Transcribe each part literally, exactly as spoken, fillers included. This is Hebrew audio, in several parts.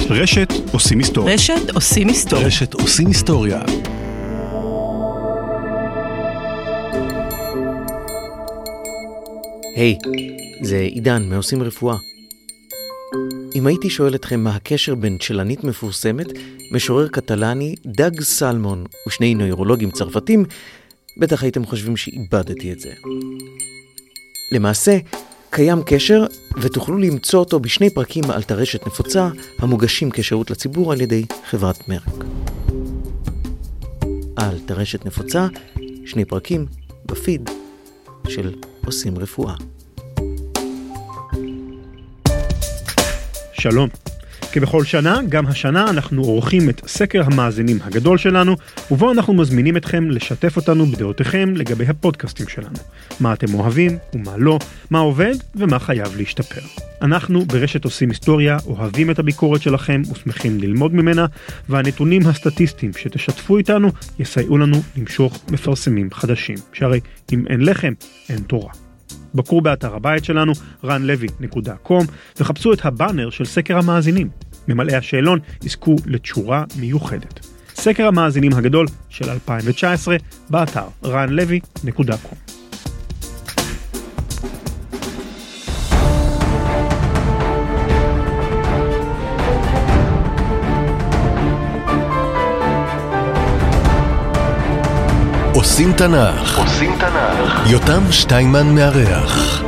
רשת עושים היסטוריה. רשת עושים היסטוריה. רשת עושים היסטוריה. היי, hey, זה עידן מעושים רפואה. אם הייתי שואל אתכם מה הקשר בין צ'לנית מפורסמת, משורר קטלני, דג סלמון ושני נוירולוגים צרפתים, בטח הייתם חושבים שאיבדתי את זה. למעשה, קיים קשר ותוכלו למצוא אותו בשני פרקים על טרשת נפוצה המוגשים כשירות לציבור על ידי חברת מרק. על טרשת נפוצה, שני פרקים בפיד של עושים רפואה. שלום. כבכל שנה, גם השנה אנחנו עורכים את סקר המאזינים הגדול שלנו, ובו אנחנו מזמינים אתכם לשתף אותנו בדעותיכם לגבי הפודקאסטים שלנו. מה אתם אוהבים ומה לא, מה עובד ומה חייב להשתפר. אנחנו ברשת עושים היסטוריה אוהבים את הביקורת שלכם ושמחים ללמוד ממנה, והנתונים הסטטיסטיים שתשתפו איתנו יסייעו לנו למשוך מפרסמים חדשים. שהרי אם אין לחם, אין תורה. בקרו באתר הבית שלנו רן לוי נקודה קום וחפשו את הבאנר של סקר המאזינים. ממלאי השאלון יזכו לתשורה מיוחדת. סקר המאזינים הגדול של אלפיים תשע עשרה באתר רן לוי נקודה קום. עושים תנ"ך. עושים תנ"ך. יותם שטיינמן מארח.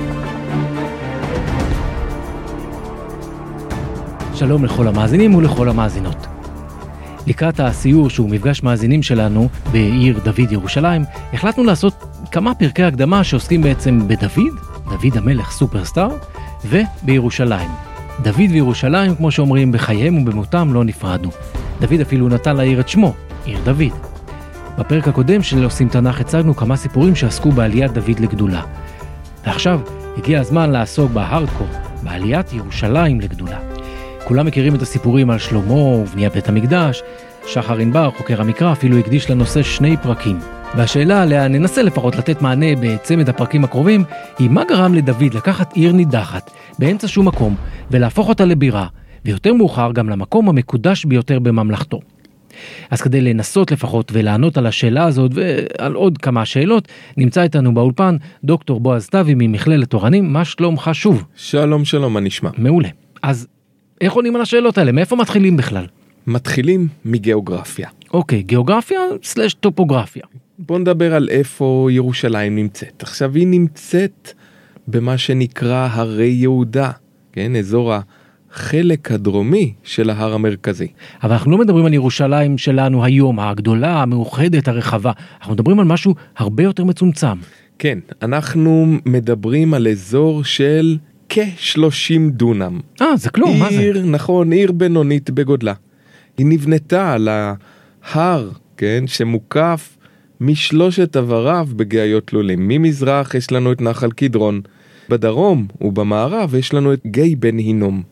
שלום לכל המאזינים ולכל המאזינות. לקראת הסיור שהוא מפגש מאזינים שלנו בעיר דוד ירושלים, החלטנו לעשות כמה פרקי הקדמה שעוסקים בעצם בדוד, דוד המלך סופרסטאר, ובירושלים. דוד וירושלים, כמו שאומרים, בחייהם ובמותם לא נפרדו. דוד אפילו נתן לעיר את שמו, עיר דוד. בפרק הקודם של עושים תנ"ך הצגנו כמה סיפורים שעסקו בעליית דוד לגדולה. ועכשיו הגיע הזמן לעסוק בהארדקור, בעליית ירושלים לגדולה. כולם מכירים את הסיפורים על שלמה ובניית בית המקדש. שחר ענבר, חוקר המקרא, אפילו הקדיש לנושא שני פרקים. והשאלה עליה ננסה לפחות לתת מענה בצמד הפרקים הקרובים, היא מה גרם לדוד לקחת עיר נידחת באמצע שום מקום ולהפוך אותה לבירה, ויותר מאוחר גם למקום המקודש ביותר בממלכתו. אז כדי לנסות לפחות ולענות על השאלה הזאת ועל עוד כמה שאלות, נמצא איתנו באולפן דוקטור בועז סתיוי ממכללת אורנים. מה שלומך שוב? שלום שלום, מה נשמע? מעולה. אז איך עונים על השאלות האלה? מאיפה מתחילים בכלל? מתחילים מגיאוגרפיה. אוקיי, גיאוגרפיה סלש טופוגרפיה. בוא נדבר על איפה ירושלים נמצאת. עכשיו היא נמצאת במה שנקרא הרי יהודה, כן? אזור החלק הדרומי של ההר המרכזי. אבל אנחנו לא מדברים על ירושלים שלנו היום, הגדולה, המאוחדת, הרחבה. אנחנו מדברים על משהו הרבה יותר מצומצם. כן, אנחנו מדברים על אזור של כ-שלושים דונם. אה, זה כלום, מה זה? עיר, נכון, עיר בינונית בגודלה. היא נבנתה על ההר, כן, שמוקף משלושת עבריו בגאיות תלולים. ממזרח יש לנו את נחל קדרון, בדרום ובמערב יש לנו את גיא בן הינום.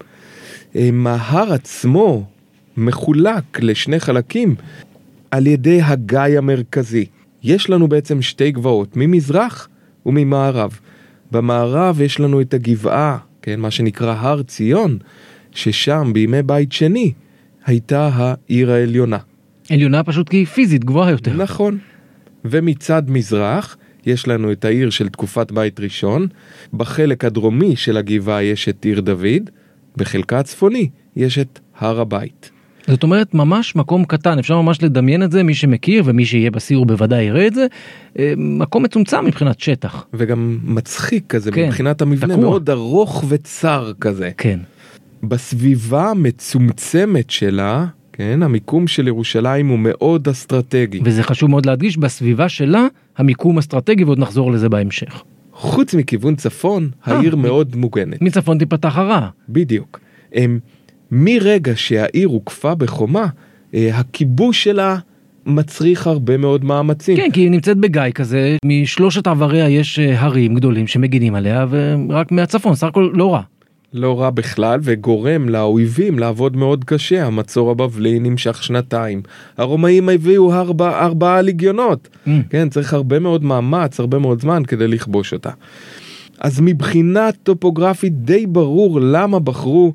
ההר עצמו מחולק לשני חלקים על ידי הגיא המרכזי. יש לנו בעצם שתי גבעות, ממזרח וממערב. במערב יש לנו את הגבעה, כן, מה שנקרא הר ציון, ששם בימי בית שני הייתה העיר העליונה. עליונה פשוט כי היא פיזית גבוהה יותר. נכון. ומצד מזרח יש לנו את העיר של תקופת בית ראשון, בחלק הדרומי של הגבעה יש את עיר דוד, בחלקה הצפוני יש את הר הבית. זאת אומרת ממש מקום קטן, אפשר ממש לדמיין את זה, מי שמכיר ומי שיהיה בסיור בוודאי יראה את זה, מקום מצומצם מבחינת שטח. וגם מצחיק כזה, כן, מבחינת המבנה, תקוע. מאוד ארוך וצר כזה. כן. בסביבה המצומצמת שלה, כן, המיקום של ירושלים הוא מאוד אסטרטגי. וזה חשוב מאוד להדגיש, בסביבה שלה המיקום אסטרטגי, ועוד נחזור לזה בהמשך. חוץ מכיוון צפון, העיר מאוד מוגנת. מצפון תיפתח הרע. בדיוק. הם, מרגע שהעיר הוקפה בחומה, הכיבוש שלה מצריך הרבה מאוד מאמצים. כן, כי היא נמצאת בגיא כזה, משלושת עבריה יש הרים גדולים שמגינים עליה, ורק מהצפון, סך הכל לא רע. לא רע בכלל, וגורם לאויבים לעבוד מאוד קשה. המצור הבבלי נמשך שנתיים. הרומאים הביאו ארבע, ארבעה ליגיונות. Mm. כן, צריך הרבה מאוד מאמץ, הרבה מאוד זמן כדי לכבוש אותה. אז מבחינה טופוגרפית די ברור למה בחרו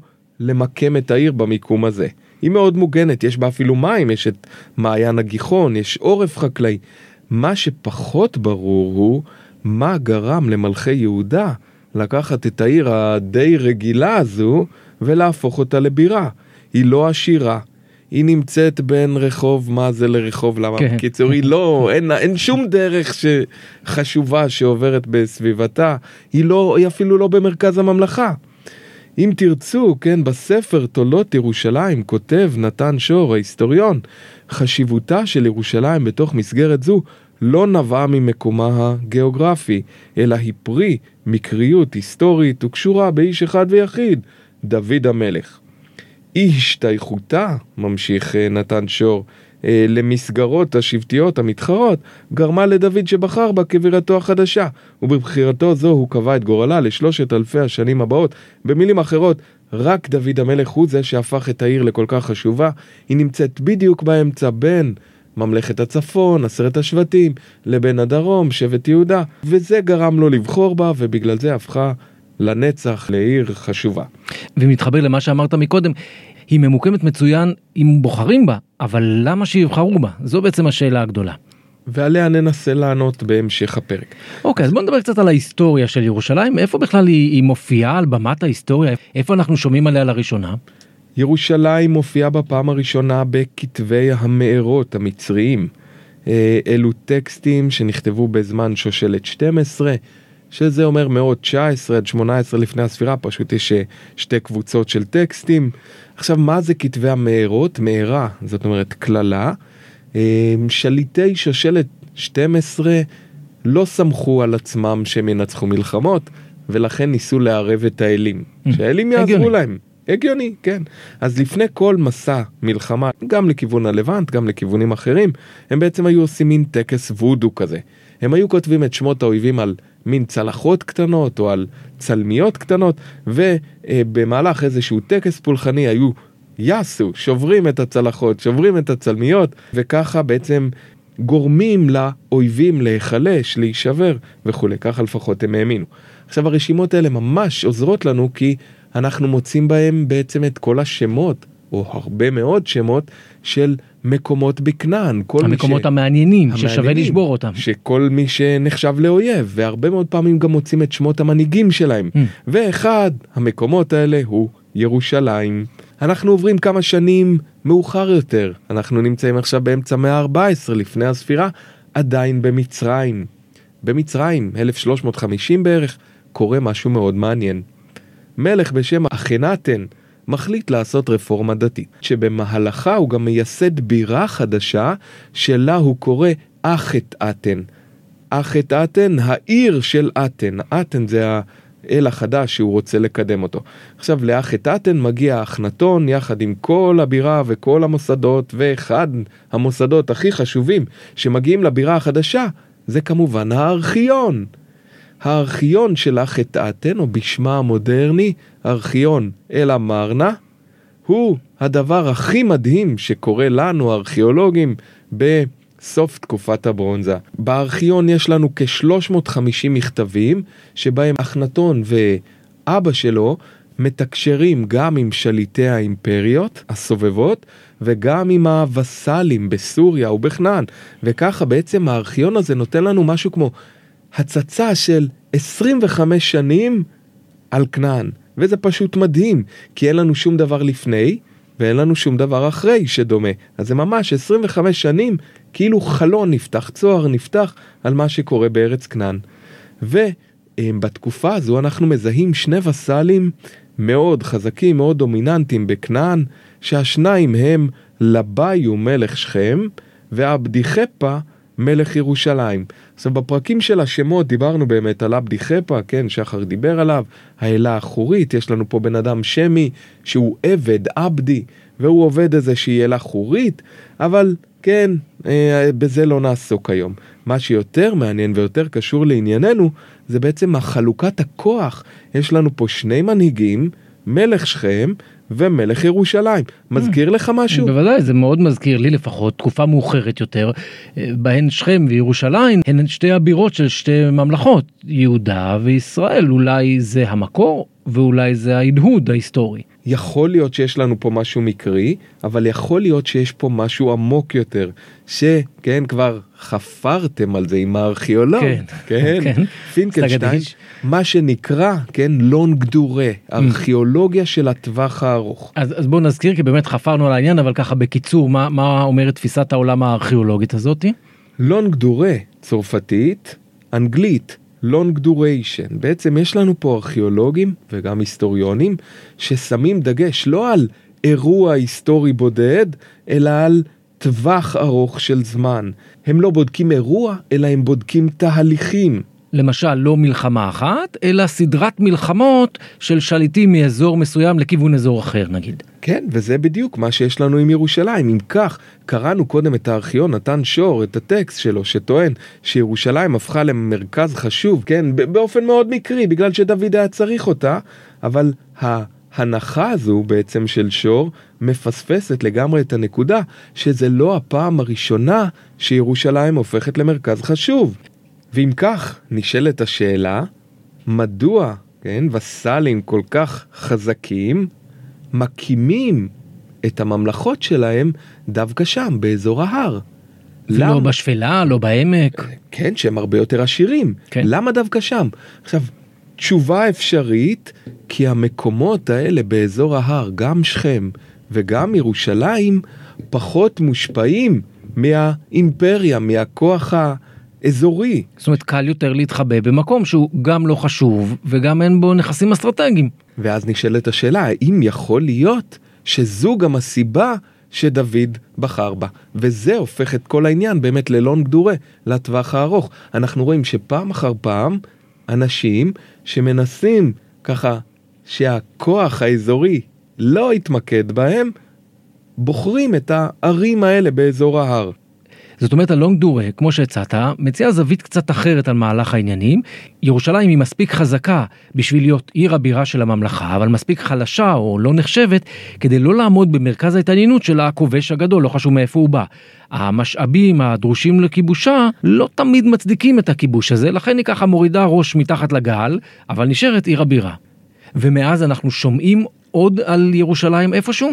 למקם את העיר במיקום הזה. היא מאוד מוגנת, יש בה אפילו מים, יש את מעיין הגיחון, יש עורף חקלאי. מה שפחות ברור הוא מה גרם למלכי יהודה לקחת את העיר הדי רגילה הזו ולהפוך אותה לבירה. היא לא עשירה, היא נמצאת בין רחוב מה זה לרחוב למה. כן. בקיצור, היא לא, אין, אין שום דרך שחשובה שעוברת בסביבתה, היא, לא, היא אפילו לא במרכז הממלכה. אם תרצו, כן, בספר תולדות ירושלים כותב נתן שור, ההיסטוריון, חשיבותה של ירושלים בתוך מסגרת זו לא נבעה ממקומה הגיאוגרפי, אלא היא פרי מקריות היסטורית וקשורה באיש אחד ויחיד, דוד המלך. אי השתייכותה, ממשיך נתן שור, למסגרות השבטיות המתחרות, גרמה לדוד שבחר בה כבירתו החדשה, ובבחירתו זו הוא קבע את גורלה לשלושת אלפי השנים הבאות. במילים אחרות, רק דוד המלך הוא זה שהפך את העיר לכל כך חשובה. היא נמצאת בדיוק באמצע בין ממלכת הצפון, עשרת השבטים, לבין הדרום, שבט יהודה, וזה גרם לו לבחור בה, ובגלל זה הפכה לנצח לעיר חשובה. ומתחבר למה שאמרת מקודם, היא ממוקמת מצוין אם בוחרים בה, אבל למה שיבחרו בה? זו בעצם השאלה הגדולה. ועליה ננסה לענות בהמשך הפרק. אוקיי, אז בוא נדבר קצת על ההיסטוריה של ירושלים. איפה בכלל היא, היא מופיעה על במת ההיסטוריה? איפה אנחנו שומעים עליה לראשונה? ירושלים מופיעה בפעם הראשונה בכתבי המארות המצריים. אלו טקסטים שנכתבו בזמן שושלת שתים עשרה, שזה אומר מאות תשע עשרה עד שמונה עשרה לפני הספירה, פשוט יש שתי קבוצות של טקסטים. עכשיו, מה זה כתבי המארות? מארה, זאת אומרת כללה. שליטי שושלת שתים עשרה לא סמכו על עצמם שהם ינצחו מלחמות, ולכן ניסו לערב את האלים. שהאלים יעזרו להם. הגיוני, כן. אז לפני כל מסע מלחמה, גם לכיוון הלבנט, גם לכיוונים אחרים, הם בעצם היו עושים מין טקס וודו כזה. הם היו כותבים את שמות האויבים על מין צלחות קטנות או על צלמיות קטנות, ובמהלך איזשהו טקס פולחני היו יסו, שוברים את הצלחות, שוברים את הצלמיות, וככה בעצם גורמים לאויבים להיחלש, להישבר וכו'. ככה לפחות הם האמינו. עכשיו הרשימות האלה ממש עוזרות לנו כי אנחנו מוצאים בהם בעצם את כל השמות, או הרבה מאוד שמות של מקומות בכנען. המקומות ש... המעניינים, המעניינים, ששווה לשבור אותם. שכל מי שנחשב לאויב, והרבה מאוד פעמים גם מוצאים את שמות המנהיגים שלהם. Mm. ואחד המקומות האלה הוא ירושלים. אנחנו עוברים כמה שנים מאוחר יותר. אנחנו נמצאים עכשיו באמצע המאה ה-ארבע עשרה לפני הספירה, עדיין במצרים. במצרים, אלף שלוש מאות וחמישים בערך, קורה משהו מאוד מעניין. מלך בשם אחנתן מחליט לעשות רפורמה דתית, שבמהלכה הוא גם מייסד בירה חדשה שלה הוא קורא אחת-אתן. אחת-אתן, העיר של אתן. אתן זה האל החדש שהוא רוצה לקדם אותו. עכשיו לאחת-אתן מגיע אחנתון יחד עם כל הבירה וכל המוסדות, ואחד המוסדות הכי חשובים שמגיעים לבירה החדשה זה כמובן הארכיון. הארכיון של אחת-אתן, או בשמה המודרני, ארכיון אל-אמרנה, הוא הדבר הכי מדהים שקורה לנו, הארכיאולוגים, בסוף תקופת הברונזה. בארכיון יש לנו כ-שלוש מאות וחמישים מכתבים, שבהם אחנתון ואבא שלו מתקשרים גם עם שליטי האימפריות הסובבות, וגם עם הווסלים בסוריה ובכנען. וככה בעצם הארכיון הזה נותן לנו משהו כמו הצצה של עשרים וחמש שנים על כנען. וזה פשוט מדהים, כי אין לנו שום דבר לפני, ואין לנו שום דבר אחרי שדומה. אז זה ממש עשרים וחמש שנים, כאילו חלון נפתח, צוהר נפתח, על מה שקורה בארץ כנען. ובתקופה הזו אנחנו מזהים שני וסלים מאוד חזקים, מאוד דומיננטיים בכנען, שהשניים הם לביו מלך שכם, ועבדי חפה מלך ירושלים. עכשיו בפרקים של השמות דיברנו באמת על עבדי חפה, כן, שחר דיבר עליו, האלה האחורית, יש לנו פה בן אדם שמי שהוא עבד, עבדי, והוא עובד איזושהי אלה אחורית, אבל כן, אה, בזה לא נעסוק היום. מה שיותר מעניין ויותר קשור לענייננו, זה בעצם החלוקת הכוח. יש לנו פה שני מנהיגים, מלך שכם ומלך ירושלים. מזכיר לך משהו? בוודאי, זה מאוד מזכיר לי לפחות, תקופה מאוחרת יותר, בהן שכם וירושלים הן שתי הבירות של שתי ממלכות, יהודה וישראל. אולי זה המקור ואולי זה ההדהוד ההיסטורי. יכול להיות שיש לנו פה משהו מקרי, אבל יכול להיות שיש פה משהו עמוק יותר, שכן, כבר חפרתם על זה עם הארכיאולוג, כן, כן, כן. פינקלשטיין, מה שנקרא, כן, לונג דורה, ארכיאולוגיה של הטווח הארוך. אז, אז בואו נזכיר, כי באמת חפרנו על העניין, אבל ככה בקיצור, מה, מה אומרת תפיסת העולם הארכיאולוגית הזאת? לונג דורה, צרפתית, אנגלית, long duration. בעצם יש לנו פה ארכיאולוגים וגם היסטוריונים ששמים דגש לא על אירוע היסטורי בודד, אלא על טווח ארוך של זמן. הם לא בודקים אירוע, אלא הם בודקים תהליכים. למשל, לא מלחמה אחת, אלא סדרת מלחמות של שליטים מאזור מסוים לכיוון אזור אחר, נגיד. כן, וזה בדיוק מה שיש לנו עם ירושלים. אם כך, קראנו קודם את הארכיון נתן שור, את הטקסט שלו, שטוען שירושלים הפכה למרכז חשוב, כן, באופן מאוד מקרי, בגלל שדוד היה צריך אותה, אבל ההנחה הזו בעצם של שור מפספסת לגמרי את הנקודה, שזה לא הפעם הראשונה שירושלים הופכת למרכז חשוב. ואם כך, נשאלת השאלה, מדוע, כן, וסלים כל כך חזקים, מקימים את הממלכות שלהם דווקא שם, באזור ההר? לא למה? בשפלה, לא בעמק. כן, שהם הרבה יותר עשירים. כן. למה דווקא שם? עכשיו, תשובה אפשרית, כי המקומות האלה באזור ההר, גם שכם וגם ירושלים, פחות מושפעים מהאימפריה, מהכוח ה... אזורי. זאת אומרת, קל יותר להתחבא במקום שהוא גם לא חשוב, וגם אין בו נכסים אסטרטגיים. ואז נשאלת השאלה, האם יכול להיות שזו גם הסיבה שדוד בחר בה? וזה הופך את כל העניין באמת ללונג דורה, לטווח הארוך. אנחנו רואים שפעם אחר פעם, אנשים שמנסים ככה שהכוח האזורי לא יתמקד בהם, בוחרים את הערים האלה באזור ההר. זאת אומרת, הלונג דורה, כמו שהצעת, מציעה זווית קצת אחרת על מהלך העניינים. ירושלים היא מספיק חזקה בשביל להיות עיר הבירה של הממלכה, אבל מספיק חלשה או לא נחשבת, כדי לא לעמוד במרכז ההתעניינות של הכובש הגדול, לא חשוב מאיפה הוא בא. המשאבים הדרושים לכיבושה לא תמיד מצדיקים את הכיבוש הזה, לכן היא ככה מורידה ראש מתחת לגל, אבל נשארת עיר הבירה. ומאז אנחנו שומעים עוד על ירושלים איפשהו?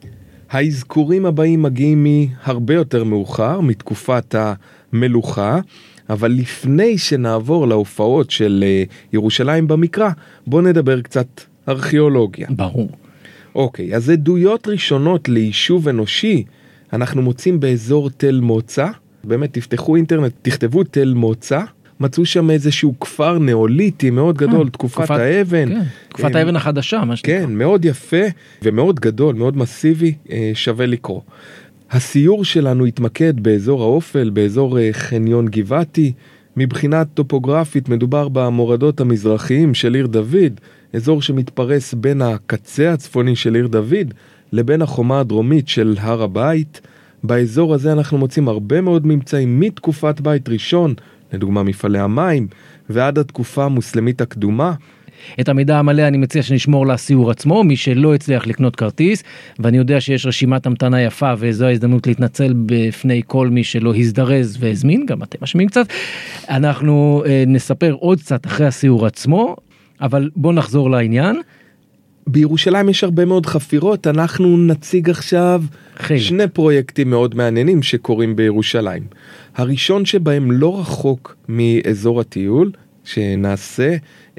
האזכורים הבאים מגיעים מהרבה יותר מאוחר, מתקופת המלוכה, אבל לפני שנעבור להופעות של ירושלים במקרא, בוא נדבר קצת ארכיאולוגיה. ברור. אוקיי, אז עדויות ראשונות ליישוב אנושי, אנחנו מוצאים באזור תל מוצא, באמת תפתחו אינטרנט, תכתבו תל מוצא, מצאו שם איזשהו כפר נאוליטי מאוד גדול, תקופת האבן. תקופת האבן החדשה, מה שנקרא. כן, מאוד יפה ומאוד גדול, מאוד מסיבי, שווה לקרוא. הסיור שלנו התמקד באזור האופל, באזור חניון גבעתי. מבחינת טופוגרפית מדובר במורדות המזרחיים של עיר דוד, אזור שמתפרס בין הקצה הצפוני של עיר דוד לבין החומה הדרומית של הר הבית. באזור הזה אנחנו מוצאים הרבה מאוד ממצאים מתקופת בית ראשון, לדוגמה מפעלי המים, ועד התקופה המוסלמית הקדומה. את המידע המלא אני מציע שנשמור לסיור עצמו, מי שלא הצליח לקנות כרטיס, ואני יודע שיש רשימת המתנה יפה, וזו ההזדמנות להתנצל בפני כל מי שלא הזדרז והזמין, גם אתם משמיעים קצת. אנחנו אה, נספר עוד קצת אחרי הסיור עצמו, אבל בוא נחזור לעניין. בירושלים יש הרבה מאוד חפירות, אנחנו נציג עכשיו חלק. שני פרויקטים מאוד מעניינים שקורים בירושלים. הראשון שבהם לא רחוק מאזור הטיול, שנעשה,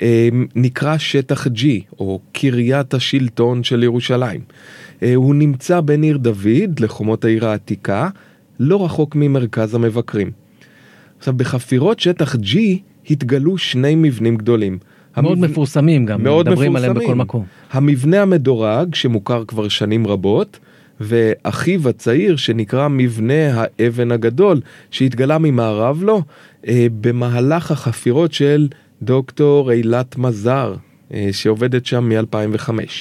נקרא שטח G, או קריית השלטון של ירושלים. הוא נמצא בין עיר דוד לחומות העיר העתיקה, לא רחוק ממרכז המבקרים. עכשיו, בחפירות שטח G התגלו שני מבנים גדולים. מאוד המבנ... מפורסמים גם, מאוד מדברים מפורסמים. עליהם בכל מקום. המבנה המדורג שמוכר כבר שנים רבות, ואחיו הצעיר שנקרא מבנה האבן הגדול, שהתגלה ממערב לו, אה, במהלך החפירות של דוקטור אילת מזר, אה, שעובדת שם מ-אלפיים וחמש.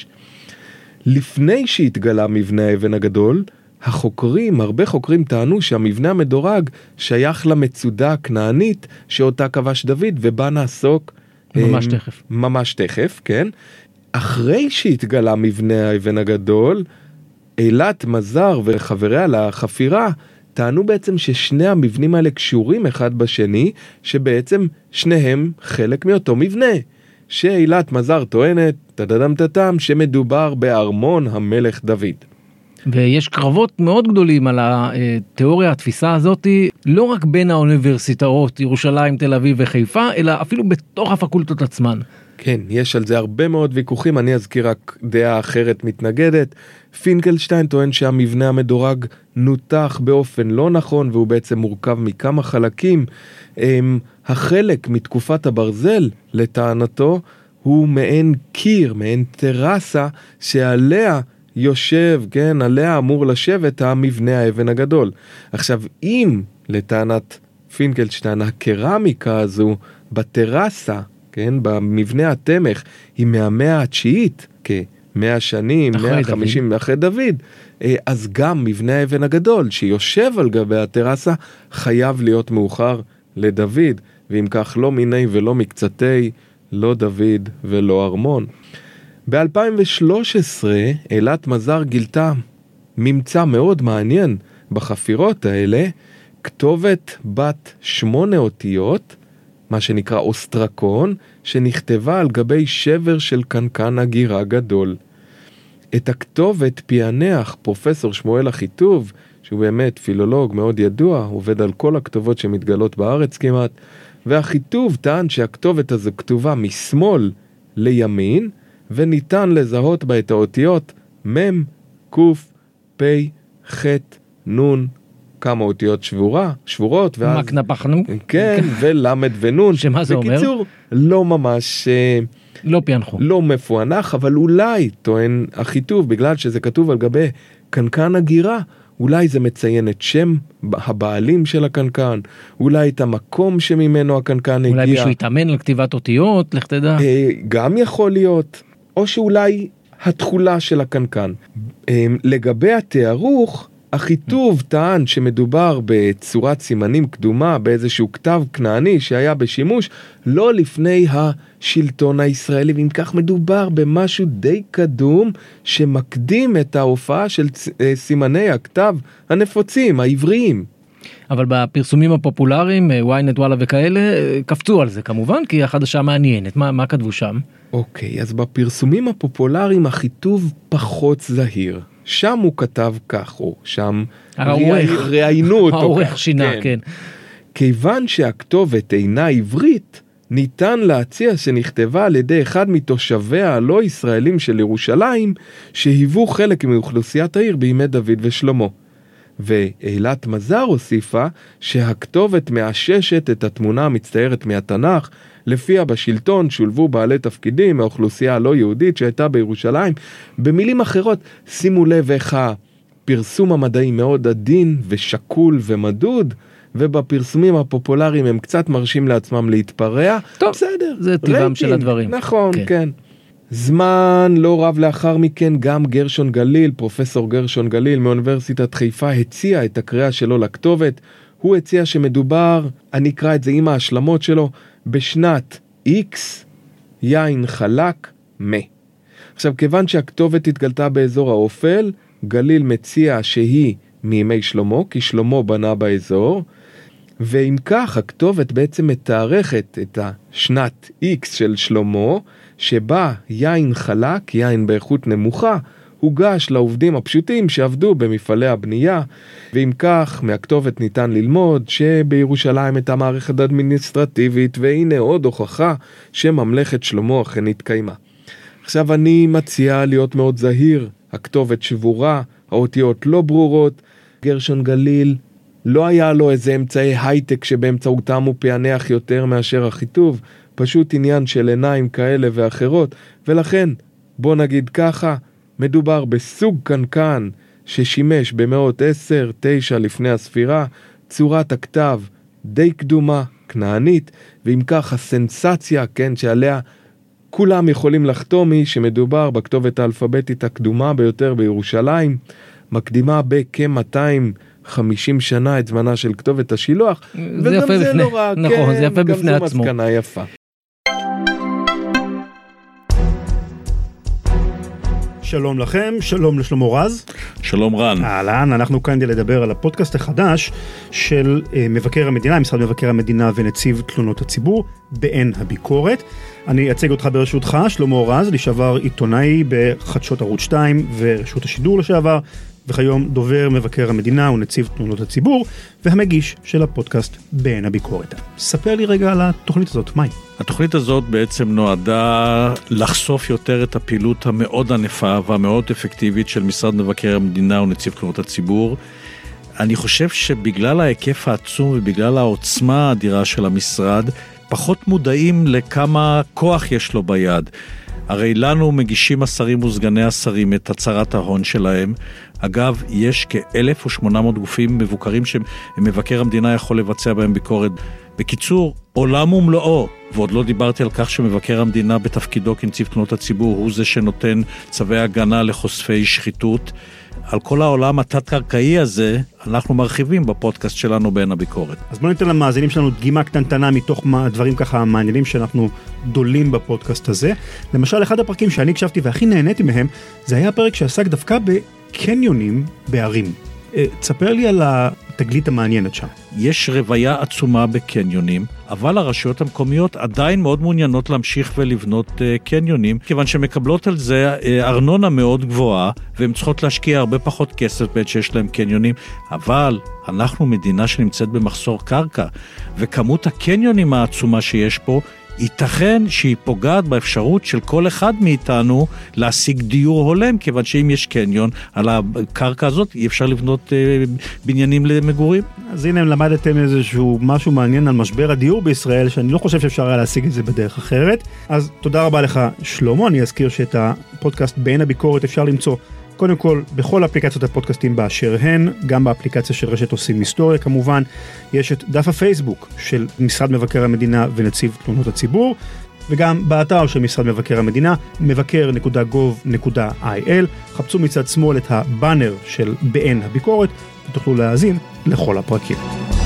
לפני שהתגלה מבנה האבן הגדול, החוקרים, הרבה חוקרים טענו שהמבנה המדורג שייך למצודה הכנענית שאותה כבש דוד, ובה נעסוק ממש תכף. ממש תכף, כן. אחרי שהתגלה מבנה האבן הגדול, אילת מזר וחבריה לחפירה, טענו בעצם ששני המבנים האלה קשורים אחד בשני, שבעצם שניהם חלק מאותו מבנה. שאילת מזר טוענת, תדדם תתם, שמדובר בארמון המלך דוד. ויש קרבות מאוד גדולים על התיאוריה, התפיסה הזאת, לא רק בין האוניברסיטאות, ירושלים, תל אביב וחיפה, אלא אפילו בתוך הפקולטות עצמן. כן, יש על זה הרבה מאוד ויכוחים, אני אזכיר רק דעה אחרת מתנגדת. פינקלשטיין טוען שהמבנה המדורג נותח באופן לא נכון, והוא בעצם מורכב מכמה חלקים. החלק מתקופת הברזל, לטענתו, הוא מעין קיר, מעין טרסה, שעליה יושב, כן, עליה אמור לשבת המבנה האבן הגדול. עכשיו, אם לטענת פינקלשטיין, הקרמיקה הזו בטרסה, כן, במבנה התמך, היא מהמאה התשיעית, כמאה שנים, מאה וחמישים אחרי דוד, אז גם מבנה האבן הגדול, שיושב על גבי הטרסה, חייב להיות מאוחר לדוד, ואם כך לא מיני ולא מקצתי, לא דוד ולא ארמון. ב-אלפיים ושלוש עשרה, אילת מזר גילתה ממצא מאוד מעניין בחפירות האלה, כתובת בת שמונה אותיות, מה שנקרא אוסטרקון, שנכתבה על גבי שבר של קנקן הגירה גדול. את הכתובת פענח פרופסור שמואל אחיטוב, שהוא באמת פילולוג מאוד ידוע, עובד על כל הכתובות שמתגלות בארץ כמעט, ואחיטוב טען שהכתובת הזו כתובה משמאל לימין, וניתן לזהות בה את האותיות מם, קוף, פי, חט, נון, כמה אותיות שבורה, שבורות, ואז... מקנה פחנו. כן, ולמד ונון. שמה זה אומר? בקיצור, לא ממש... לא פענחו. לא מפוענח, אבל אולי, טוען אחיטוב, בגלל שזה כתוב על גבי קנקן הגירה, אולי זה מציין את שם הבעלים של הקנקן, אולי את המקום שממנו הקנקן הגיע. אולי מישהו יתאמן על כתיבת אותיות, לך תדע. גם יכול להיות, או שאולי התחולה של הקנקן. לגבי התיארוך, אחיטוב טען שמדובר בצורת סימנים קדומה, באיזשהו כתב כנעני שהיה בשימוש, לא לפני השלטון הישראלי, ואם כך מדובר במשהו די קדום, שמקדים את ההופעה של סימני הכתב הנפוצים, העבריים. אבל בפרסומים הפופולריים, ynet וואלה וכאלה, קפצו על זה כמובן, כי החדשה מעניינת. מה, מה כתבו שם? אוקיי, אז בפרסומים הפופולריים החיטוב פחות זהיר. שם הוא כתב כך, או שם ראיינו אותו. העורך שינה, כן. כיוון שהכתובת אינה עברית, ניתן להציע שנכתבה על ידי אחד מתושביה הלא ישראלים של ירושלים, שהיוו חלק מאוכלוסיית העיר בימי דוד ושלמה. ואילת מזר הוסיפה שהכתובת מאששת את התמונה המצטיירת מהתנ"ך, לפיה בשלטון שולבו בעלי תפקידים מהאוכלוסייה הלא יהודית שהייתה בירושלים. במילים אחרות, שימו לב איך הפרסום המדעי מאוד עדין ושקול ומדוד, ובפרסומים הפופולריים הם קצת מרשים לעצמם להתפרע. טוב, בסדר, זה טבעם של הדברים. נכון, כן. כן. זמן לא רב לאחר מכן גם גרשון גליל, פרופסור גרשון גליל מאוניברסיטת חיפה, הציע את הקריאה שלו לכתובת. הוא הציע שמדובר, אני אקרא את זה עם ההשלמות שלו, בשנת X, יין חלק, מה. עכשיו, כיוון שהכתובת התגלתה באזור האופל, גליל מציע שהיא מימי שלמה, כי שלמה בנה באזור, ואם כך, הכתובת בעצם מתארכת את השנת X של שלמה, שבה יין חלק, יין באיכות נמוכה, הוגש לעובדים הפשוטים שעבדו במפעלי הבנייה, ואם כך, מהכתובת ניתן ללמוד שבירושלים הייתה מערכת אדמיניסטרטיבית, והנה עוד הוכחה שממלכת שלמה אכן התקיימה. עכשיו אני מציע להיות מאוד זהיר, הכתובת שבורה, האותיות לא ברורות. גרשון גליל לא היה לו איזה אמצעי הייטק שבאמצעותם הוא פענח יותר מאשר החיטוב, פשוט עניין של עיניים כאלה ואחרות, ולכן בוא נגיד ככה, מדובר בסוג קנקן ששימש במאות עשר, תשע לפני הספירה, צורת הכתב די קדומה, כנענית, ואם כך הסנסציה, כן, שעליה כולם יכולים לחתום היא שמדובר בכתובת האלפביתית הקדומה ביותר בירושלים, מקדימה בכ-מאתיים וחמישים שנה את זמנה של כתובת השילוח, וגם זה בפני, לא רע, נכון, כן, זה יפה גם בפני זו עצמו. מסקנה יפה. שלום לכם, שלום לשלמה רז. שלום רן. אהלן, אנחנו כאן כדי לדבר על הפודקאסט החדש של מבקר המדינה, משרד מבקר המדינה ונציב תלונות הציבור, בעין הביקורת. אני אציג אותך ברשותך, שלמה רז, לשעבר עיתונאי בחדשות ערוץ שתיים ורשות השידור לשעבר, וכיום דובר מבקר המדינה ונציב תלונות הציבור, והמגיש של הפודקאסט בעין הביקורת. ספר לי רגע על התוכנית הזאת, מהי? התוכנית הזאת בעצם נועדה לחשוף יותר את הפעילות המאוד ענפה והמאוד אפקטיבית של משרד מבקר המדינה ונציב תלונות הציבור. אני חושב שבגלל ההיקף העצום ובגלל העוצמה האדירה של המשרד, פחות מודעים לכמה כוח יש לו ביד. הרי לנו מגישים השרים וסגני השרים את הצהרת ההון שלהם. אגב, יש כ-אלף ושמונה מאות גופים מבוקרים שמבקר המדינה יכול לבצע בהם ביקורת. בקיצור, עולם ומלואו, ועוד לא דיברתי על כך שמבקר המדינה בתפקידו כנציב תלונות הציבור הוא זה שנותן צווי הגנה לחושפי שחיתות. על כל העולם התת-קרקעי הזה אנחנו מרחיבים בפודקאסט שלנו בעין הביקורת. אז בואו ניתן למאזינים שלנו דגימה קטנטנה מתוך דברים ככה מעניינים שאנחנו דולים בפודקאסט הזה. למשל, אחד הפרקים שאני הקשבתי והכי נהניתי מהם, זה היה הפרק שעסק דווקא בקניונים בערים. תספר לי על התגלית המעניינת שם. יש רוויה עצומה בקניונים, אבל הרשויות המקומיות עדיין מאוד מעוניינות להמשיך ולבנות קניונים, כיוון שמקבלות על זה ארנונה מאוד גבוהה, והן צריכות להשקיע הרבה פחות כסף בעת שיש להם קניונים, אבל אנחנו מדינה שנמצאת במחסור קרקע, וכמות הקניונים העצומה שיש פה, ייתכן שהיא פוגעת באפשרות של כל אחד מאיתנו להשיג דיור הולם, כיוון שאם יש קניון על הקרקע הזאת, אי אפשר לבנות אה, בניינים למגורים. אז הנה למדתם איזשהו משהו מעניין על משבר הדיור בישראל, שאני לא חושב שאפשר היה להשיג את זה בדרך אחרת. אז תודה רבה לך שלמה, אני אזכיר שאת הפודקאסט בעין הביקורת אפשר למצוא קודם כל, בכל אפליקציות הפודקאסטים באשר הן, גם באפליקציה של רשת עושים היסטוריה כמובן, יש את דף הפייסבוק של משרד מבקר המדינה ונציב תלונות הציבור, וגם באתר של משרד מבקר המדינה, מבקר נקודה גוב נקודה איי אל, חפשו מצד שמאל את הבאנר של בעין הביקורת, ותוכלו להאזין לכל הפרקים.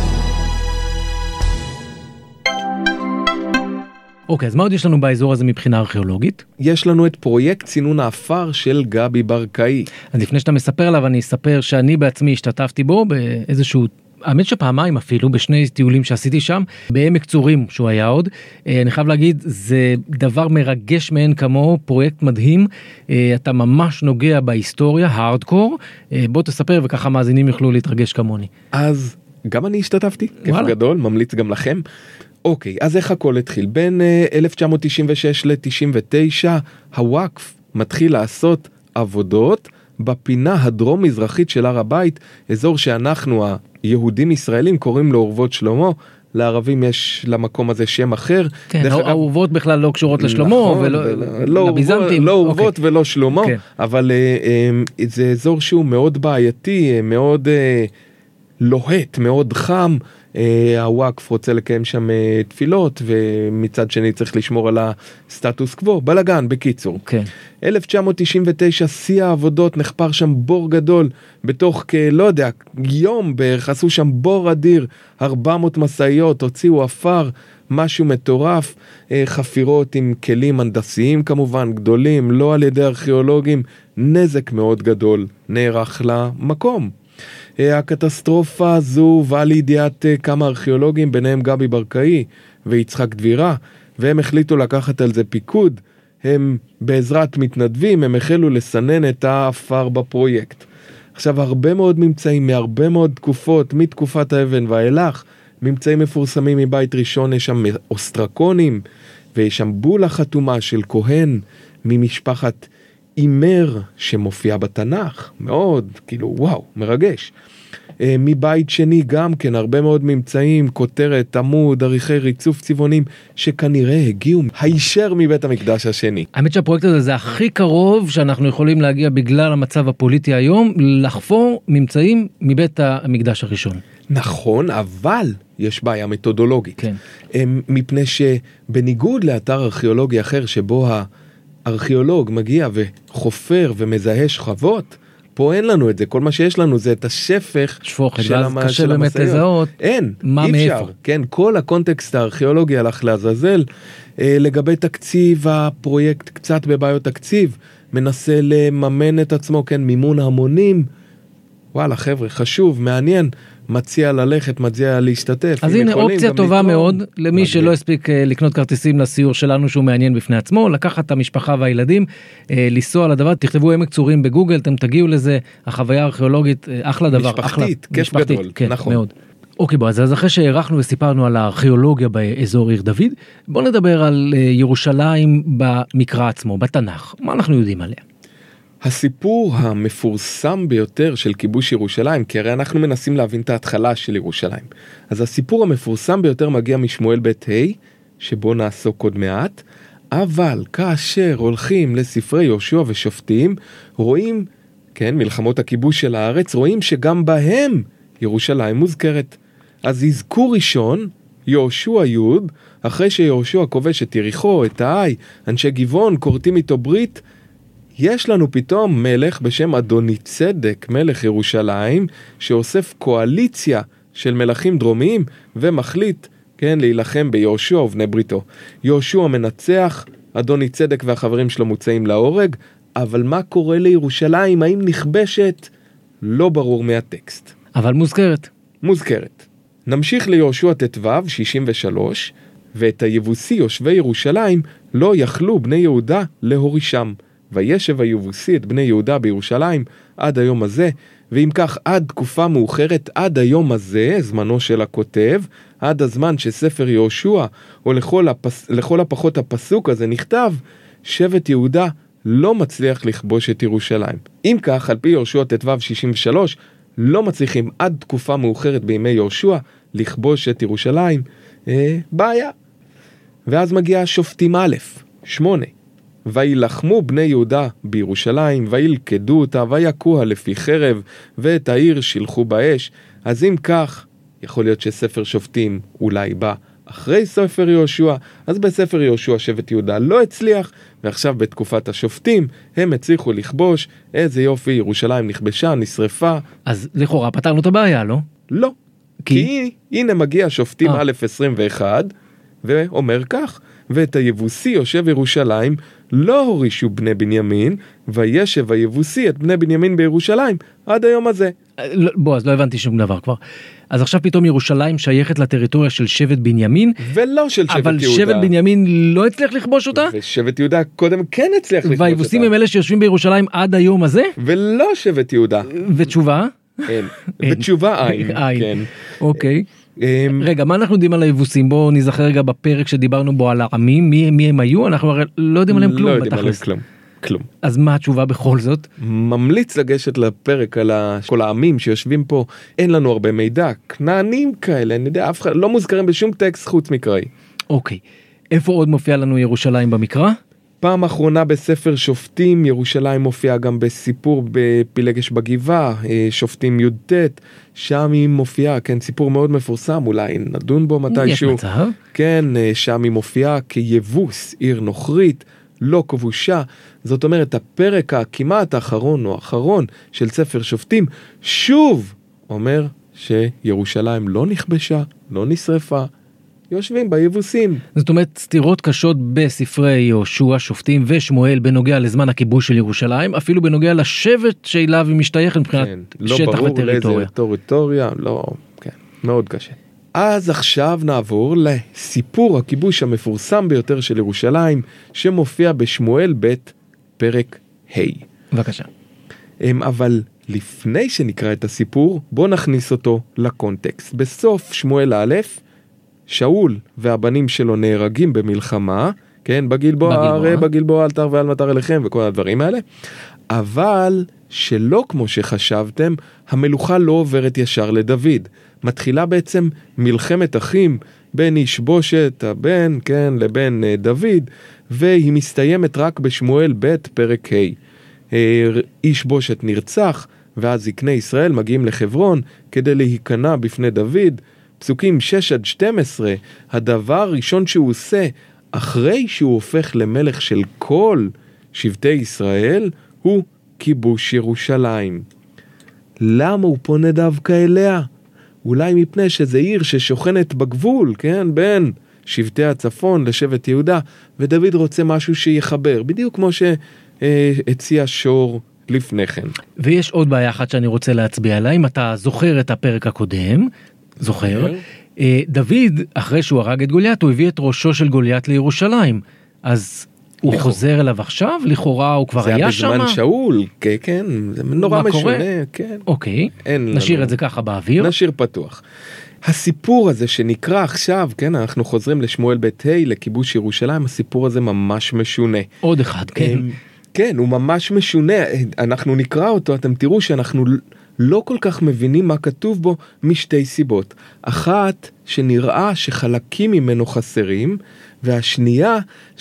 אוקיי, אז מה עוד יש לנו באזור הזה מבחינה ארכיאולוגית? יש לנו את פרויקט צינון האפר של גבי ברקאי. אז לפני שאתה מספר עליו, אני אספר שאני בעצמי השתתפתי בו באיזשהו, האמת שפעמיים אפילו, בשני טיולים שעשיתי שם, בעמק צורים שהוא היה עוד. אני חייב להגיד, זה דבר מרגש מעין כמו, פרויקט מדהים, אתה ממש נוגע בהיסטוריה, הארדקור. בוא תספר וככה מאזינים יוכלו להתרגש כמוני. אז גם אני השתתפתי, כיף גדול, ממליץ גם לכם. אוקיי, אז איך הכל התחיל? בין uh, אלף תשע מאות תשעים ושש ל-תשעים ותשע, הוואקף מתחיל לעשות עבודות בפינה הדרום-מזרחית של הר הבית, אזור שאנחנו, היהודים ישראלים, קוראים לו אורוות שלמה, לערבים יש למקום הזה שם אחר. כן, האורוות בכלל לא קשורות לשלמה, נכון, ולא לא, לביזנטים. לא אורוות okay. ולא שלמה, okay. אבל uh, uh, זה אזור שהוא מאוד בעייתי, מאוד uh, לוהט, מאוד חם, הוואקף רוצה לקיים שם תפילות, ומצד שני צריך לשמור על הסטטוס קוו, בלגן בקיצור. כן. אלף תשע מאות תשעים ותשע, שיא העבודות, נחפר שם בור גדול, בתוך כלא יודע, יום בערך, עשו שם בור אדיר, ארבע מאות מסעיות, הוציאו אפר, משהו מטורף, חפירות עם כלים הנדסיים כמובן, גדולים, לא על ידי ארכיאולוגים, נזק מאוד גדול, נערך למקום. הקטסטרופה הזו הובאה לידיעת כמה ארכיאולוגים, ביניהם גבי ברקאי ויצחק דבירה, והם החליטו לקחת על זה פיקוד. הם בעזרת מתנדבים, הם החלו לסנן את האפר בפרויקט. עכשיו, הרבה מאוד ממצאים מהרבה מאוד תקופות, מתקופת האבן ואילך, ממצאים מפורסמים מבית ראשון, יש שם אוסטרקונים, ויש שם בולה חתומה של כהן ממשפחת אימר שמופיע בתנ"ך, מאוד, כאילו וואו, מרגש. מבית שני גם כן, הרבה מאוד ממצאים, כותרת, עמוד, עריכי ריצוף צבעונים, שכנראה הגיעו הישר מבית המקדש השני. האמת שהפרויקט הזה זה הכי קרוב שאנחנו יכולים להגיע בגלל המצב הפוליטי היום, לחפור ממצאים מבית המקדש הראשון. נכון, אבל יש בעיה מתודולוגית. כן. מפני שבניגוד לאתר ארכיאולוגי אחר, שבו הארכיאולוג מגיע וחופר ומזהה שכבות, פה אין לנו את זה, כל מה שיש לנו זה את השפך שפוכת, של, ואז המ... קשה של באמת המשאיות. לזהות אין, מה אי מאיפה. אפשר, כן, כל הקונטקסט הארכיאולוגי הלך לעזאזל. אה, לגבי תקציב, הפרויקט קצת בבעיות תקציב, מנסה לממן את עצמו, כן, מימון המונים, וואלה חבר'ה, חשוב, מעניין, מציע ללכת, מציע להשתתף. אז הנה אופציה טובה מאוד למי שלא הספיק לקנות כרטיסים לסיור שלנו שהוא מעניין בפני עצמו, לקחת את המשפחה והילדים, לנסוע לדבר, תכתבו עמק צורים בגוגל, אתם תגיעו לזה, החוויה הארכיאולוגית, אחלה דבר. משפחתית, כיף גדול, כן, נכון. מאוד. אוקיי, בוא, אז אחרי שהערכנו וסיפרנו על הארכיאולוגיה באזור עיר דוד, בוא נדבר על ירושלים במקרא עצמו, בתנ"ך. מה אנחנו יודעים עליה? הסיפור המפורסם ביותר של כיבוש ירושלים, כי הרי אנחנו מנסים להבין את ההתחלה של ירושלים. אז הסיפור המפורסם ביותר מגיע משמואל בית ה', שבו נעסוק עוד מעט, אבל כאשר הולכים לספרי יהושע ושופטים, רואים, כן, מלחמות הכיבוש של הארץ, רואים שגם בהם ירושלים מוזכרת. אז אזכור ראשון, יהושע י', אחרי שיהושע כובש את יריחו, את העי, אנשי גבעון, כורתים איתו ברית, יש לנו פתאום מלך בשם אדוני צדק, מלך ירושלים, שאוסף קואליציה של מלכים דרומיים, ומחליט, כן, להילחם ביהושע ובני בריתו. יהושע מנצח, אדוני צדק והחברים שלו מוצאים להורג, אבל מה קורה לירושלים? האם נכבשת? לא ברור מהטקסט. אבל מוזכרת. מוזכרת. נמשיך ליהושע ט"ו שישים ושלוש, ואת היבוסי יושבי ירושלים לא יכלו בני יהודה להורישם. וישב היבוסי את בני יהודה בירושלים עד היום הזה, ואם כך עד תקופה מאוחרת, עד היום הזה, זמנו של הכותב, עד הזמן שספר יהושע, או לכל, הפס, לכל הפחות הפסוק הזה נכתב, שבט יהודה לא מצליח לכבוש את ירושלים. אם כך, על פי יהושע ט"ו שישים ושלוש, לא מצליחים עד תקופה מאוחרת בימי יהושע לכבוש את ירושלים, אה, בעיה. ואז מגיע שופטים א', שמונה. וילחמו בני יהודה בירושלים, וילכדו אותה, ויקוה לפי חרב, ואת העיר שילחו באש. אז אם כך, יכול להיות שספר שופטים אולי בא אחרי ספר יהושע, אז בספר יהושע שבט יהודה לא הצליח, ועכשיו בתקופת השופטים הם הצליחו לכבוש. איזה יופי, ירושלים נכבשה, נשרפה. אז לכאורה פתרנו את הבעיה, לא? לא. כי, כי הנה מגיע שופטים א' עשרים ואחת, ואומר כך, ואת היבוסי יושב ירושלים לא הורישו בני בנימין, וישב היבוסי את בני בנימין בירושלים עד היום הזה. בוא, אז לא הבנתי שום דבר כבר. אז עכשיו פתאום ירושלים שייכת לטריטוריה של שבט בנימין, ולא של שבט אבל יהודה. אבל שבט בנימין לא הצליח לכבוש אותה? ושבט יהודה קודם כן הצליח לכבוש אותה. והיבוסים הם אלה שיושבים בירושלים עד היום הזה? ולא שבט יהודה. ותשובה? אין. ותשובה אין. כן. אוקיי. רגע, מה אנחנו יודעים על היבוסים? בואו נזכר רגע בפרק שדיברנו בו על העמים, מי, מי הם היו? אנחנו הרי לא יודעים עליהם כלום. לא יודעים עליהם כלום. כלום. אז מה התשובה בכל זאת? ממליץ לגשת לפרק על כל העמים שיושבים פה, אין לנו הרבה מידע, כנענים כאלה, אני יודע, אף אחד לא מוזכרים בשום טקסט חוץ מקראי. אוקיי, איפה עוד מופיע לנו ירושלים במקרא? פעם אחרונה בספר שופטים, ירושלים מופיעה גם בסיפור בפילגש בגבעה, שופטים י"ט, שם היא מופיעה, כן, סיפור מאוד מפורסם, אולי נדון בו מתישהו. יש מצב? כן, שם היא מופיעה כיבוס, עיר נוכרית, לא כבושה. זאת אומרת, הפרק הכמעט האחרון או האחרון של ספר שופטים, שוב אומר שירושלים לא נכבשה, לא נשרפה, יושבים ביבוסים. זאת אומרת, סתירות קשות בספרי יהושע, שופטים ושמואל בנוגע לזמן הכיבוש של ירושלים, אפילו בנוגע לשבט שאליו היא משתייכת מבחינת כן, לא שטח וטריטוריה. לא ברור לאיזה טריטוריה, לא, כן, מאוד קשה. אז עכשיו נעבור לסיפור הכיבוש המפורסם ביותר של ירושלים, שמופיע בשמואל ב' פרק ה'. בבקשה. אבל לפני שנקרא את הסיפור, בוא נכניס אותו לקונטקסט. בסוף שמואל א', שאול והבנים שלו נהרגים במלחמה, כן, בגלבוע, הרי בגלבוע אל תר ואל מטר אליכם וכל הדברים האלה, אבל שלא כמו שחשבתם, המלוכה לא עוברת ישר לדוד. מתחילה בעצם מלחמת אחים בין ישבושת הבן, כן, לבין דוד, והיא מסתיימת רק בשמואל ב' פרק ה'. ישבושת נרצח, ואז זקני ישראל מגיעים לחברון כדי להיכנע בפני דוד. פסוקים שש עד שתים עשרה, הדבר הראשון שהוא עושה, אחרי שהוא הופך למלך של כל שבטי ישראל, הוא כיבוש ירושלים. למה הוא פונה דווקא אליה? אולי מפני שזה עיר ששוכנת בגבול, כן? בין שבטי הצפון לשבט יהודה, ודוד רוצה משהו שיחבר, בדיוק כמו שהציע שור לפני כן. ויש עוד בעיה אחת שאני רוצה להצביע עליה, אם אתה זוכר את הפרק הקודם, זוכר, דוד, אחרי שהוא הרג את גוליית, הוא הביא את ראשו של גוליית לירושלים, אז הוא חוזר אליו עכשיו, לכאורה הוא כבר היה שם. זה היה בזמן שאול, כן, כן, זה נורא משונה, כן. אוקיי, נשאיר את זה ככה באוויר. נשאיר פתוח. הסיפור הזה שנקרא עכשיו, כן, אנחנו חוזרים לשמואל בית ה' לכיבוש ירושלים, הסיפור הזה ממש משונה. עוד אחד, כן. כן, הוא ממש משונה, אנחנו נקרא אותו, אתם תראו שאנחנו לא כל כך מבינים מה כתוב בו משתי סיבות. אחת, שנראה שחלקים ממנו חסרים, והשנייה,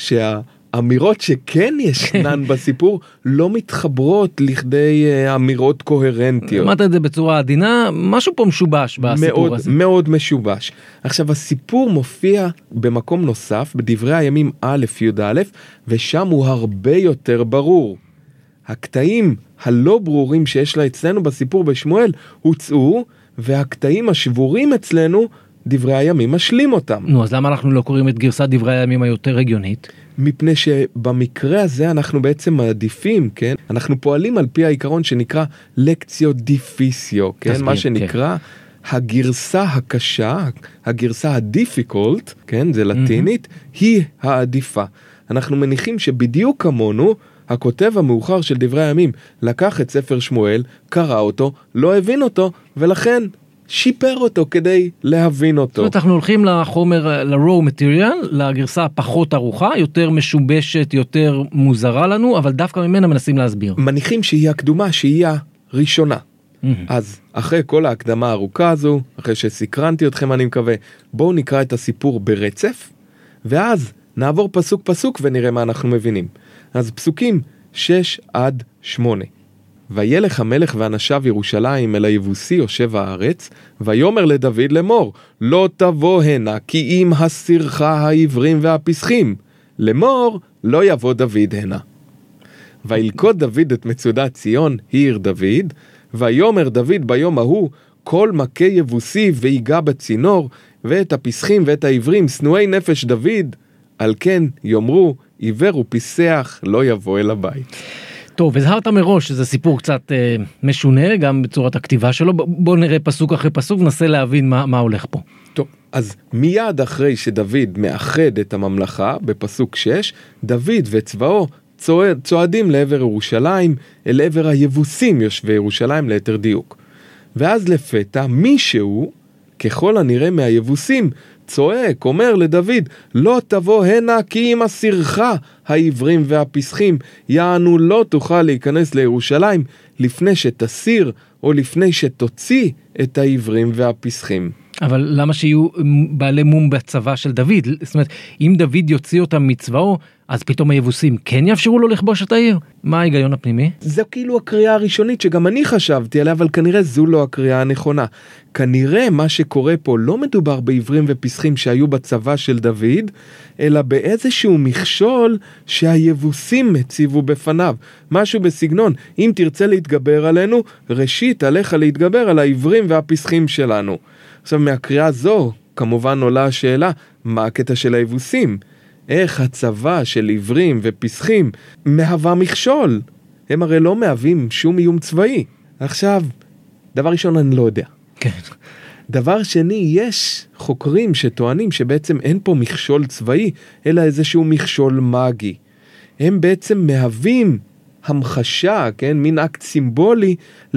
שהאמירות שכן ישנן בסיפור, לא מתחברות לכדי אמירות קוהרנטיות. אמרת את זה בצורה עדינה, משהו פה משובש בסיפור מאוד, הזה. מאוד משובש. עכשיו, הסיפור מופיע במקום נוסף, בדברי הימים א' י' א', ושם הוא הרבה יותר ברור. הקטעים הלא ברורים שיש לה אצלנו בסיפור בשמואל הוצאו, והקטעים השבורים אצלנו, דברי הימים משלים אותם. נו, אז למה אנחנו לא קוראים את גרסת דברי הימים היותר הגיונית? מפני שבמקרה הזה אנחנו בעצם מעדיפים, כן? אנחנו פועלים על פי העיקרון שנקרא לקציו דיפיסיו, כן? תסביר, מה שנקרא כן. הגרסה הקשה, הגרסה הדיפיקולט, כן? זה לטינית, mm-hmm. היא העדיפה. אנחנו מניחים שבדיוק כמונו, הכותב המאוחר של דברי הימים לקח את ספר שמואל, קרא אותו, לא הבין אותו, ולכן שיפר אותו כדי להבין אותו. זאת אומרת, אנחנו הולכים לחומר, ל-raw material, לגרסה פחות ארוכה, יותר משובשת, יותר מוזרה לנו, אבל דווקא ממנה מנסים להסביר. מניחים שהיא הקדומה, שהיא הראשונה. Mm-hmm. אז אחרי כל ההקדמה הארוכה הזו, אחרי שסקרנתי אתכם אני מקווה, בואו נקרא את הסיפור ברצף, ואז נעבור פסוק פסוק ונראה מה אנחנו מבינים. אז פסוקים שש עד שמונה. וילך המלך ואנשיו ירושלים אל היבוסי יושב הארץ, ויאמר לדוד לאמור, לא תבוא הנה כי אם הסירך העברים והפסחים, לאמור לא יבוא דוד הנה. וילכוד דוד את מצודת ציון, היא עיר דוד, ויאמר דוד ביום ההוא, כל מכה יבוסי ויגע בצינור, ואת הפסחים ואת העברים שנואי נפש דוד, על כן יאמרו, עיוור ופיסח לא יבוא אל הבית. טוב, הזהרת מראש שזה סיפור קצת אה, משונה, גם בצורת הכתיבה שלו. בואו נראה פסוק אחרי פסוק, ננסה להבין מה, מה הולך פה. טוב, אז מיד אחרי שדוד מאחד את הממלכה, בפסוק שש, דוד וצבאו צועד, צועדים לעבר ירושלים, אל עבר היבוסים יושבי ירושלים ליתר דיוק. ואז לפתע מישהו, ככל הנראה מהיבוסים, צועק, אומר לדוד, לא תבוא הנה כי אם הסירך העברים והפסחים, יענו לא תוכל להיכנס לירושלים לפני שתסיר או לפני שתוציא את העברים והפסחים. אבל למה שיהיו בעלי מום בצבא של דוד? זאת אומרת, אם דוד יוציא אותם מצבאו, אז פתאום היבוסים כן יאפשרו לו לכבוש את העיר? מה ההיגיון הפנימי? זו כאילו הקריאה הראשונית שגם אני חשבתי עליה, אבל כנראה זו לא הקריאה הנכונה. כנראה מה שקורה פה לא מדובר בעברים ופסחים שהיו בצבא של דוד, אלא באיזשהו מכשול שהיבוסים הציבו בפניו. משהו בסגנון, אם תרצה להתגבר עלינו, ראשית עליך להתגבר על העברים והפסחים שלנו. עכשיו מהקריאה זו כמובן עולה השאלה, מה הקטע של היבוסים? איך הצבא של עברים ופסחים מהווה מכשול? הם הרי לא מהווים שום איום צבאי. עכשיו, דבר ראשון אני לא יודע. כן. דבר שני, יש חוקרים שטוענים שבעצם אין פה מכשול צבאי, אלא איזשהו מכשול מגי. הם בעצם מהווים המחשה, כן, מין אקט סימבולי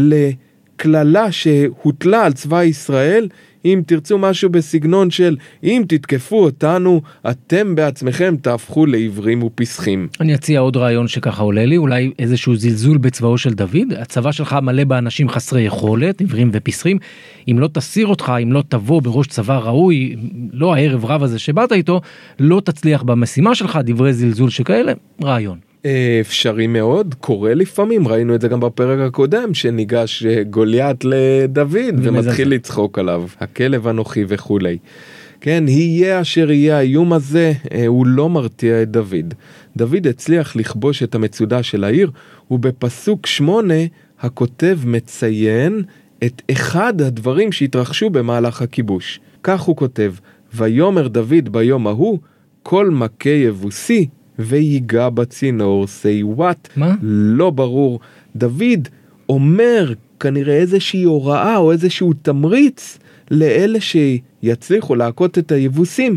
לכללה שהוטלה על צבא ישראל, אם תרצו משהו בסגנון של אם תתקפו אותנו, אתם בעצמכם תהפכו לעברים ופסחים. אני אציע עוד רעיון שככה עולה לי, אולי איזשהו זלזול בצבאו של דוד. הצבא שלך מלא באנשים חסרי יכולת, עברים ופסחים. אם לא תסיר אותך, אם לא תבוא בראש צבא ראוי, לא הערב רב הזה שבאת איתו, לא תצליח במשימה שלך, דברי זלזול שכאלה, רעיון. אפשרי מאוד, קורה לפעמים, ראינו את זה גם בפרק הקודם, שניגש גוליית לדוד ומתחיל לצחוק עליו, הכלב אנוכי וכולי. כן, יהיה אשר יהיה האיום הזה, הוא לא מרתיע את דוד. דוד הצליח לכבוש את המצודה של העיר, ובפסוק שמונה הכותב מציין את אחד הדברים שהתרחשו במהלך הכיבוש. כך הוא כותב, ויאמר דוד ביום ההוא, כל מכה יבוסי ויגע בצינור, say what? מה? לא ברור. דוד אומר כנראה איזושהי הוראה או איזשהו תמריץ לאלה שיצליחו להכות את היבוסים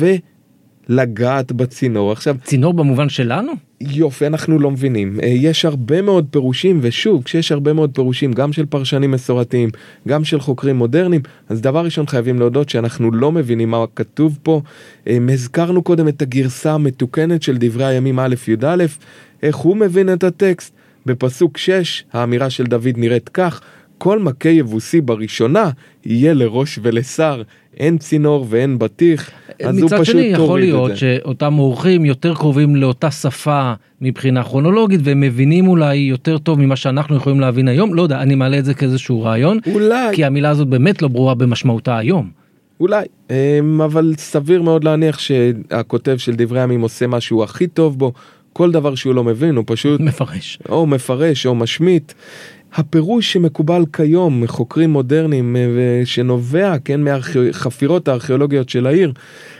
ולגעת בצינור. עכשיו, צינור במובן שלנו? יופי, אנחנו לא מבינים. יש הרבה מאוד פירושים, ושוב, כשיש הרבה מאוד פירושים, גם של פרשנים מסורתיים, גם של חוקרים מודרניים, אז דבר ראשון חייבים להודות שאנחנו לא מבינים מה כתוב פה. הזכרנו קודם את הגרסה המתוקנת של דברי הימים א' י' א', איך הוא מבין את הטקסט. בפסוק שש, האמירה של דוד נראית כך, כל מכה יבוסי בראשונה יהיה לראש ולשר, אין צינור ואין בטיח, אז הוא פשוט מצד שני יכול תוריד להיות את זה. שאותם אורחים יותר קרובים לאותה שפה מבחינה כרונולוגית, והם מבינים אולי יותר טוב ממה שאנחנו יכולים להבין היום, לא יודע, אני מעלה את זה כאיזשהו רעיון, אולי. כי המילה הזאת באמת לא ברורה במשמעותה היום. אולי, אבל סביר מאוד להניח שהכותב של דברי הימים עושה משהו הכי טוב בו, כל דבר שהוא לא מבין הוא פשוט מפרש. או מפרש או משמיט. הפירוש שמקובל כיום מחוקרים מודרניים שנובע כן מהחפירות הארכיאולוגיות של העיר,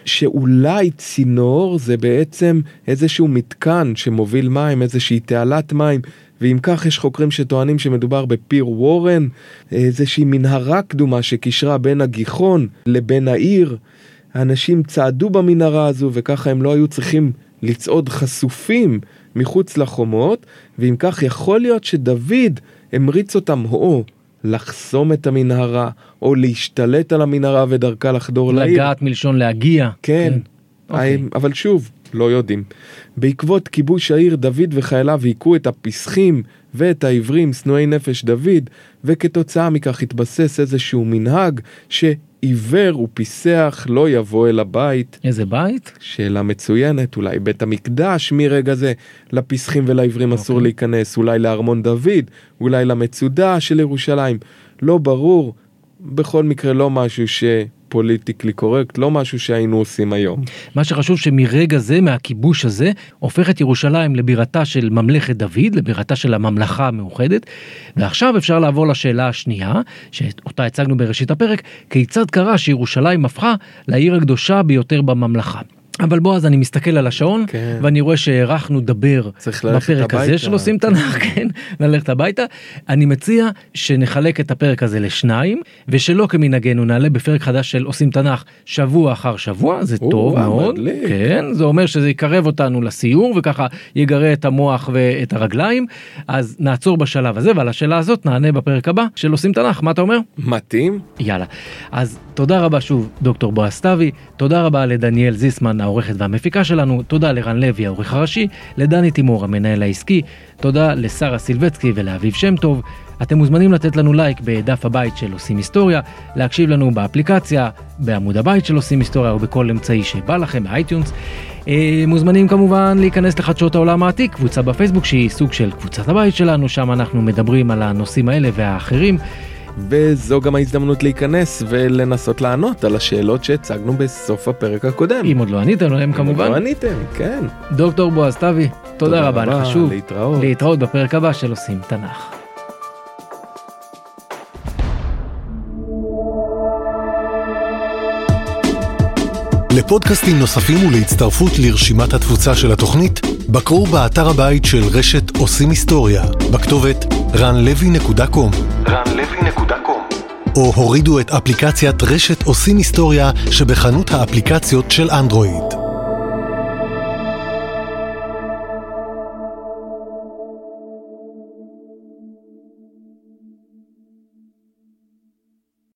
שאולי צינור זה בעצם איזשהו מתקן שמוביל מים, איזושהי תעלת מים, ואם כך יש חוקרים שטוענים שמדובר בפיר וורן, איזושהי מנהרה קדומה שקישרה בין הגיחון לבין העיר. האנשים צעדו במנהרה הזו וככה הם לא היו צריכים לצעוד חשופים מחוץ לחומות, ואם כך יכול להיות שדוד המריץ אותם או לחסום את המנהרה, או להשתלט על המנהרה ודרכה לחדור לעיר. לגעת מלשון להגיע. כן, כן. אוקיי. אבל שוב, לא יודעים. בעקבות כיבוש העיר, דוד וחייליו היכו את הפסחים ואת העברים, שנואי נפש דוד, וכתוצאה מכך התבסס איזשהו מנהג שעיוור ופיסח לא יבוא אל הבית. איזה בית? שאלה מצוינת, אולי בית המקדש מרגע זה, לפסחים ולעברים אסור אוקיי. להיכנס, אולי לארמון דוד, אולי למצודה של ירושלים, לא ברור, בכל מקרה לא משהו ש... פוליטיקלי קורקט, לא משהו שהיינו עושים היום. מה שחשוב שמרגע זה, מהכיבוש הזה, הופך את ירושלים לבירתה של ממלכת דוד, לבירתה של הממלכה המאוחדת, ועכשיו אפשר לעבור לשאלה השנייה, שאותה הצגנו בראשית הפרק, כיצד קרה שירושלים הפכה לעיר הקדושה ביותר בממלכה. אבל בוא, אז אני מסתכל על השעון, כן. ואני רואה שהערכנו דבר בפרק הזה של עושים תנ"ך, כן, ללכת הביתה. אני מציע שנחלק את הפרק הזה לשניים, ושלא כמנהגנו נעלה בפרק חדש של עושים תנ"ך שבוע אחר שבוע, זה או, טוב מאוד, מדליק. כן, זה אומר שזה יקרב אותנו לסיור, וככה יגרה את המוח ואת הרגליים, אז נעצור בשלב הזה, ועל השאלה הזאת נענה בפרק הבא של עושים תנ"ך, מה אתה אומר? מתאים? יאללה, אז תודה רבה שוב דוקטור בועז סתיוי, תודה רבה לדניאל זיסמן העורכת והמפיקה שלנו, תודה לרן לוי העורך הראשי, לדני תימור המנהל העסקי, תודה לשרה סילבצקי ולאביב שם טוב. אתם מוזמנים לתת לנו לייק בדף הבית של עושים היסטוריה, להקשיב לנו באפליקציה, בעמוד הבית של עושים היסטוריה או בכל אמצעי שבא לכם, באייטיונס. מוזמנים כמובן להיכנס לחדשות העולם העתיק, קבוצה בפייסבוק שהיא סוג של קבוצת הבית שלנו, שם אנחנו מדברים על הנושאים האלה והאחרים. וזו גם ההזדמנות להיכנס ולנסות לענות על השאלות שהצגנו בסוף הפרק הקודם. אם עוד לא עניתם להם כמובן. אם עוד לא עניתם, כן. דוקטור בועז סתיוי, תודה רבה לך שוב. להתראות. להתראות בפרק הבא של עושים תנ"ך. לפודקאסטים נוספים ולהצטרפות לרשימת התפוצה של התוכנית, בקרו באתר הבית של רשת עושים היסטוריה, בכתובת רן לוי נקודה קום. רן לוי נקודה קום. או הורידו את אפליקציית רשת עושים היסטוריה שבחנות האפליקציות של אנדרואיד.